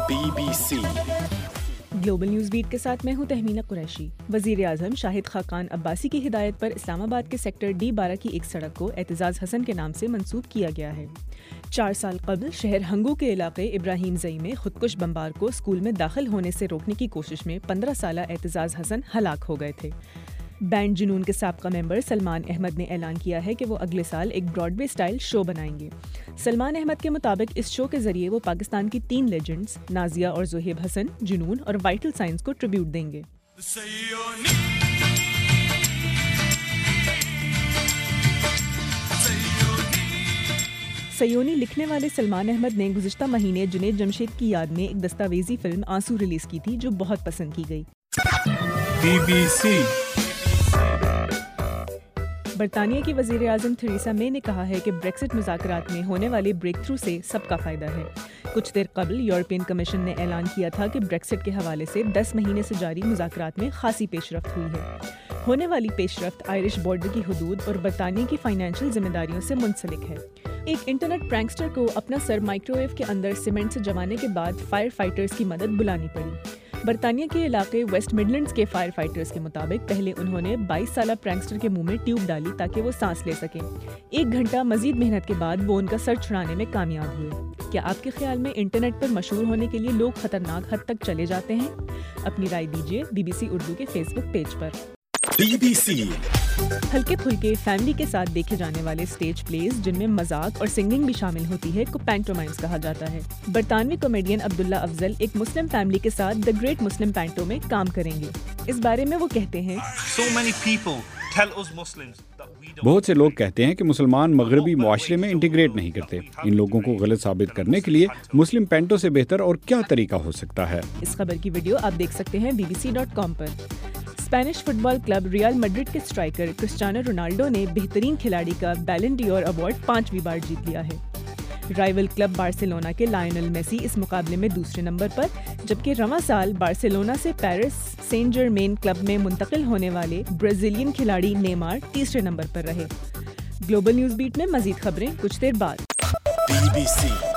BBC global news bat کے ساتھ میں ہوں تہمینہ قریشی۔ وزیر اعظم شاہد خاقان عباسی کی ہدایت پر اسلام آباد کے سیکٹر D12 کی ایک سڑک کو اعتزاز حسن کے نام سے منسوب کیا گیا ہے۔ 4 سال قبل شہر ہنگو کے علاقے ابراہیم زئی میں خودکش بمبار کو اسکول میں داخل ہونے سے روکنے کی کوشش میں 15 سالہ اعتزاز حسن ہلاک ہو گئے تھے۔ بینڈ جنون کے سابقہ ممبر سلمان احمد نے اعلان کیا ہے کہ وہ اگلے سال ایک براڈ وے اسٹائل شو بنائیں گے۔ سلمان احمد کے مطابق اس شو کے ذریعے وہ پاکستان کی 3 لیجنڈز نازیہ اور زہیب حسن، جنون اور وائٹل سائنس کو ٹریبیوٹ دیں گے۔ سیونی لکھنے والے سلمان احمد نے گزشتہ مہینے جنید جمشید کی یاد میں ایک دستاویزی فلم آنسو ریلیز کی تھی جو بہت پسند کی گئی۔ BBC برطانیہ کی وزیر اعظم تھریسا مے نے کہا ہے کہ بریکسٹ مذاکرات میں ہونے والے بریک تھرو سے سب کا فائدہ ہے۔ کچھ دیر قبل یورپین کمیشن نے اعلان کیا تھا کہ بریکسٹ کے حوالے سے 10 مہینے سے جاری مذاکرات میں خاصی پیش رفت ہوئی ہے۔ ہونے والی پیش رفت آئرش بارڈر کی حدود اور برطانیہ کی فائنینشیل ذمہ داریوں سے منسلک ہے۔ ایک انٹرنیٹ پرینکسٹر کو اپنا سر مائکروویو کے اندر سیمنٹ سے جمانے کے بعد فائر فائٹرز کی مدد بلانی پڑی۔ برطانیہ کے علاقے ویسٹ مڈلینڈز کے فائر فائٹرز کے مطابق پہلے انہوں نے 22 سالہ پرینکسٹر کے منہ میں ٹیوب ڈالی تاکہ وہ سانس لے سکیں۔ 1 گھنٹہ مزید محنت کے بعد وہ ان کا سر چھڑانے میں کامیاب ہوئے۔ کیا آپ کے خیال میں انٹرنیٹ پر مشہور ہونے کے لیے لوگ خطرناک حد تک چلے جاتے ہیں؟ اپنی رائے دیجیے BBC اردو کے فیس بک پیج پر۔ BBC ہلکے پھلکے فیملی کے ساتھ دیکھے جانے والے اسٹیج پلیز جن میں مذاق اور سنگنگ بھی شامل ہوتی ہے کو پینٹومائمز کہا جاتا ہے۔ برطانوی کامیڈین عبداللہ افضل ایک مسلم فیملی کے ساتھ دی گریٹ مسلم پینٹو میں کام کریں گے۔ اس بارے میں وہ کہتے ہیں، بہت سے لوگ کہتے ہیں کہ مسلمان مغربی معاشرے میں انٹیگریٹ نہیں کرتے۔ ان لوگوں کو غلط ثابت کرنے کے لیے مسلم پینٹو سے بہتر اور کیا طریقہ ہو سکتا ہے؟ اس خبر کی ویڈیو آپ دیکھ سکتے ہیں BBC.com پر۔ Spanish football club Real Madrid کے اسٹرائکر کرسٹیانو رونالڈو نے بہترین کھلاڑی کا بیلن ڈیور ایوارڈ 5ویں بار جیت لیا ہے۔ رائیول کلب بارسلونا کے لائنل میسی اس مقابلے میں دوسرے نمبر پر، جبکہ رواں سال بارسلونا سے پیرس سین جرمین کلب میں منتقل ہونے والے برازیلین کھلاڑی نیمار تیسرے نمبر پر رہے۔ گلوبل نیوز بیٹ میں مزید خبریں کچھ دیر بعد۔ BBC